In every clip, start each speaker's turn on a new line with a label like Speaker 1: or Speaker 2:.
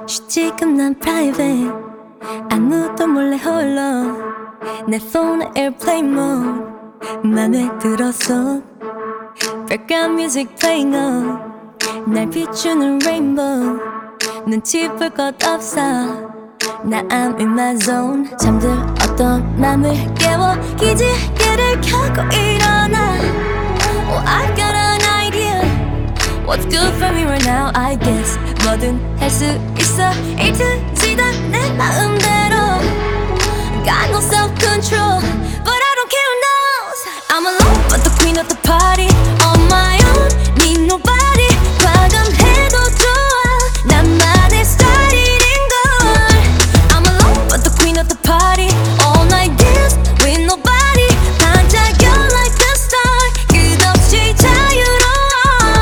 Speaker 1: 지금 난 private 아무도 몰래 홀로 내 폰에 airplane mode 맘에 들었어 Background music playing on 날 비추는 rainbow 눈치 볼 것 없어 나 I'm in my zone 잠들었던 맘을 깨워 기지개를 켜고 일어나 Oh I got an idea What's good for me right now I guess 뭐든 할 수 있어 A to Z 다 내 마음대로 Got no self-control But I don't care who knows I'm alone but the queen of the party On my own need nobody 과감해도 좋아 나만의 스타일인걸 I'm alone but the queen of the party All night dance with nobody 반짝여 like a star 끝없이 자유로워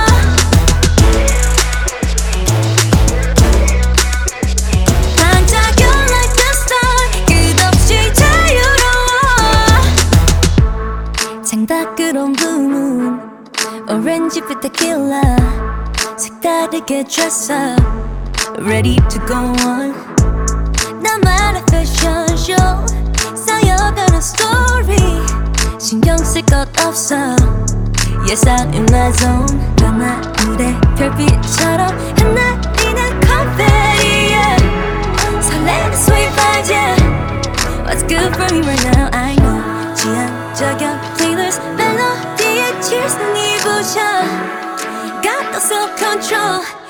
Speaker 1: 반짝여 like a star 끝없이 자유로워 창밖으로 blue moon 오렌지 빛 tequila 색다르게 dress up Ready to go on 나만의 fashion show 쌓여가는 story 신경 쓸 것 없어 Yes I'm in my zone 밤하늘의 별빛처럼 흩날리는 confetti yeah. 설레는 sweet vibes yeah. What's good for me right now I know 취한 저격 playlist 멜로디에 취해서 네 부셔 Got no self-control